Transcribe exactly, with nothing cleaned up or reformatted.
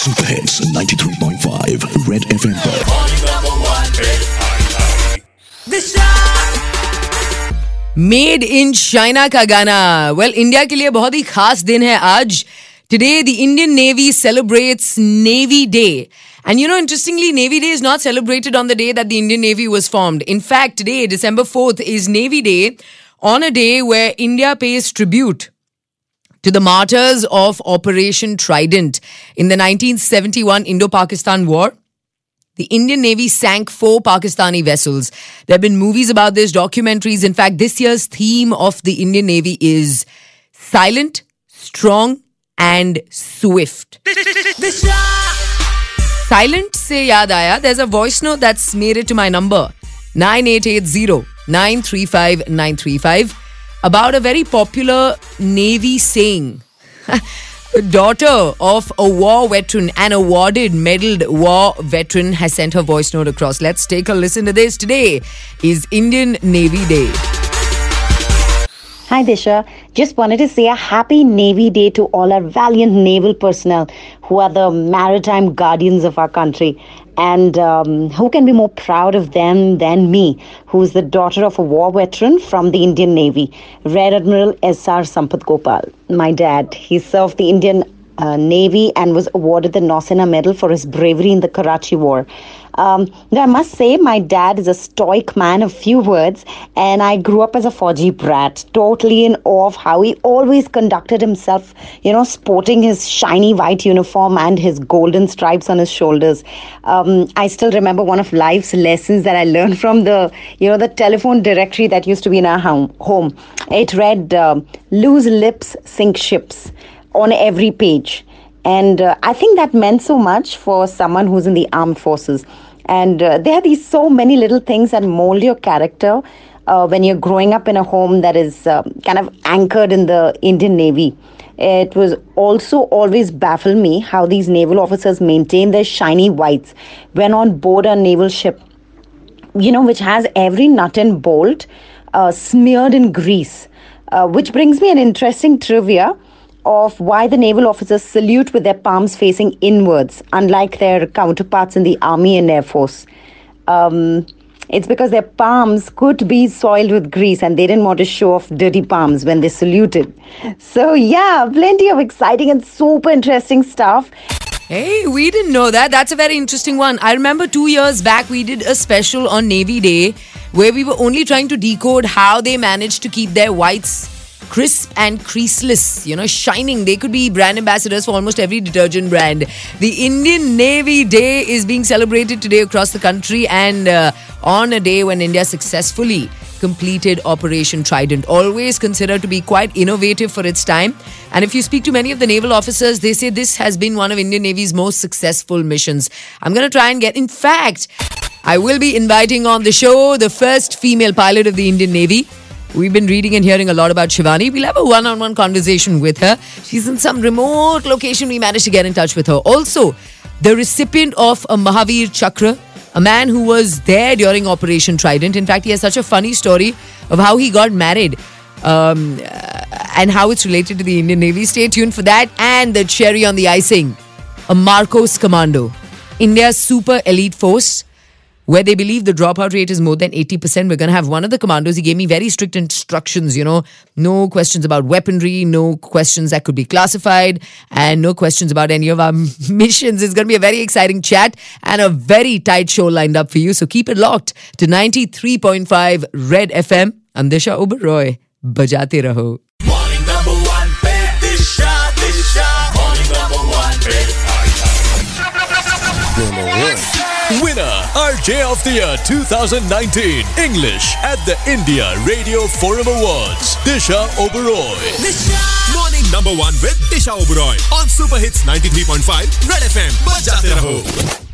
Super Hits ninety-three point five Red F M पर made in China का गाना. Well, India के लिए बहुत ही खास दिन है आज. Today, the Indian Navy celebrates Navy Day. And you know, interestingly, Navy Day is not celebrated on the day that the Indian Navy was formed. In fact, today, December fourth, is Navy Day, on a day where India pays tribute to the martyrs of Operation Trident. In the nineteen seventy-one Indo-Pakistan War, the Indian Navy sank four Pakistani vessels. There have been movies about this, documentaries. In fact, this year's theme of the Indian Navy is silent, strong, and swift. Silent se yaad aaya. There's a voice note that's made it to my number nine eight eight zero nine three five nine three five about a very popular Navy saying. The daughter of a war veteran, an awarded medaled war veteran, has sent her voice note across. Let's take a listen to this. Today is Indian Navy Day. Hi Disha, just wanted to say a happy Navy Day to all our valiant naval personnel who are the maritime guardians of our country. And um, who can be more proud of them than me, who is the daughter of a war veteran from the Indian Navy, Rear Admiral S R Sampath Gopal. My dad, he served the Indian uh, Navy and was awarded the Nausena Medal for his bravery in the Karachi War. Um, now I must say, my dad is a stoic man of few words, and I grew up as a Fauji brat, totally in awe of how he always conducted himself, you know, sporting his shiny white uniform and his golden stripes on his shoulders. Um, I still remember one of life's lessons that I learned from the, you know, the telephone directory that used to be in our home. It read, uh, "Loose lips sink ships," on every page. And uh, I think that meant so much for someone who's in the armed forces. And uh, there are these so many little things that mold your character uh, when you're growing up in a home that is uh, kind of anchored in the Indian Navy. It was also always baffled me how these naval officers maintain their shiny whites when on board a naval ship, you know, which has every nut and bolt uh, smeared in grease. Uh, which brings me an interesting trivia of why the naval officers salute with their palms facing inwards, unlike their counterparts in the Army and Air Force. Um, it's because their palms could be soiled with grease and they didn't want to show off dirty palms when they saluted. So yeah, plenty of exciting and super interesting stuff. Hey, we didn't know that. That's a very interesting one. I remember two years back, we did a special on Navy Day where we were only trying to decode how they managed to keep their whites crisp and creaseless, you know, shining. They could be brand ambassadors for almost every detergent brand. The Indian Navy Day is being celebrated today across the country, and uh, on a day when India successfully completed Operation Trident, always considered to be quite innovative for its time. And if you speak to many of the naval officers, they say this has been one of Indian Navy's most successful missions. I'm going to try and get, in fact, I will be inviting on the show the first female pilot of the Indian Navy. We've been reading and hearing a lot about Shivani. We'll have a one-on-one conversation with her. She's in some remote location. We managed to get in touch with her. Also, the recipient of a Mahavir Chakra, a man who was there during Operation Trident. In fact, he has such a funny story of how he got married um, and how it's related to the Indian Navy. Stay tuned for that. And the cherry on the icing, a Marcos Commando, India's super elite force, where they believe the dropout rate is more than eighty percent. We're going to have one of the commandos. He gave me very strict instructions, you know, no questions about weaponry, no questions that could be classified, and no questions about any of our missions. It's going to be a very exciting chat and a very tight show lined up for you. So keep it locked to ninety-three point five Red F M. I'm Disha Oberoi. Bajate raho. Morning number one pe Disha, Disha. Morning number one pe. Winner, R J of the Year twenty nineteen, English at the India Radio Forum Awards, Disha Oberoi. Disha. Morning number one with Disha Oberoi on Super Hits ninety-three point five Red F M. Bajate raho.